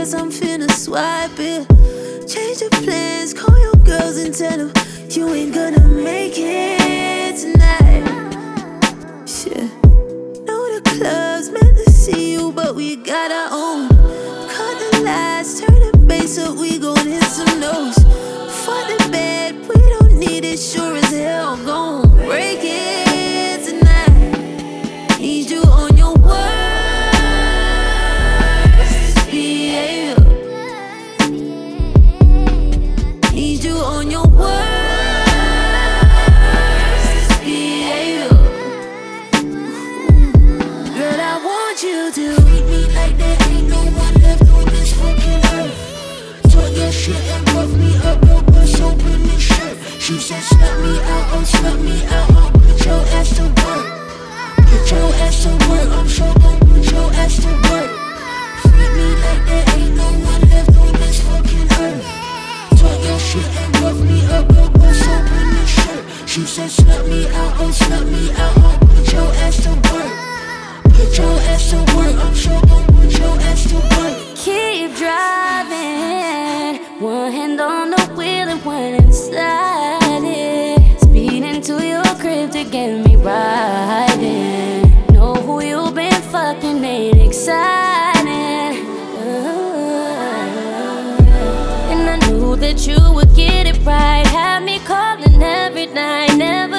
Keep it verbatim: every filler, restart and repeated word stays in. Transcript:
guess I'm finna swipe it. Change the plans, call your girls and tell them you ain't gonna make it tonight. Shit. Know the club's meant to see you, but we got our own. Cut the lights, turn the bass up, we gon' hit some notes. Fuck the bed, we don't need it, sure as hell gon' break it tonight. Need you on your worst behavior. Need you on your worst behavior. Girl, I want you to treat me like there ain't no one left on this fucking earth. Talk your shit and rough me up, no bust open this shit. She said slap me out, oh slap me out, oh put your ass to work. Put your ass to work, I'm sure gon' put your ass to work. Treat me like there ain't no one left on this fucking earth. Talk your shit and rough me up, no bust open this shit. She said slap me out, oh slap me out, oh put your ass to work. Put your ass to work, I'm sure gon' put your ass to work. keep driving, one hand on the wheel and one inside it. Speeding to your crib to get me riding. Know who you been fucking ain't exciting. Uh, and I knew that you would get it right. Had me calling every night, never